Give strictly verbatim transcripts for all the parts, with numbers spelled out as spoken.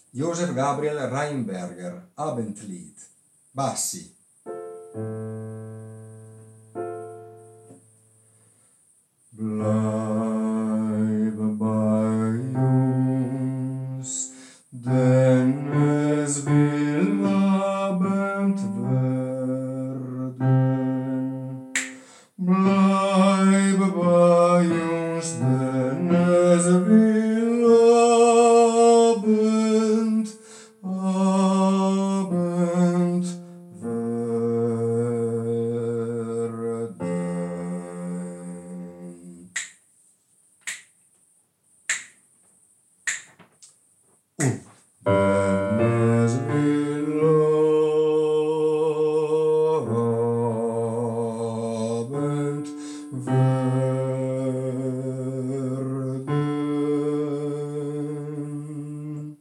Joseph Gabriel Rheinberger, Abendlied, bassi. Bleibe bei uns, denn es will Abend werden. Bleibe bei uns, denn es will Abend, Abend werden. Und wenn es will Abend werden.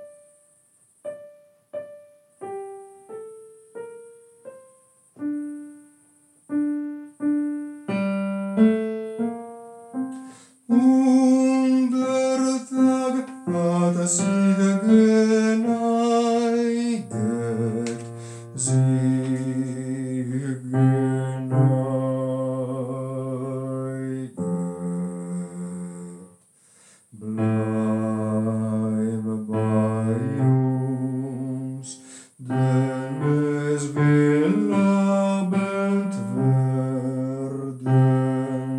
Und der Tag hat sich geneigt, sich geneigt. Bleibe bei uns, denn es will Abend werden.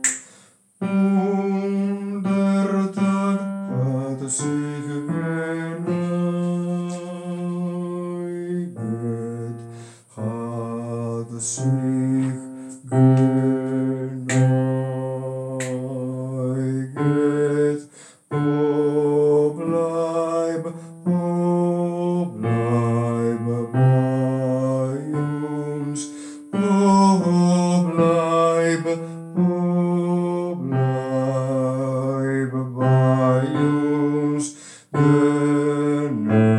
Und der Tag hat sich geneigt, hat sich geneigt. Oh, bleib, oh, bleib bei uns. Oh, bleib, oh, bleib bei uns. Denn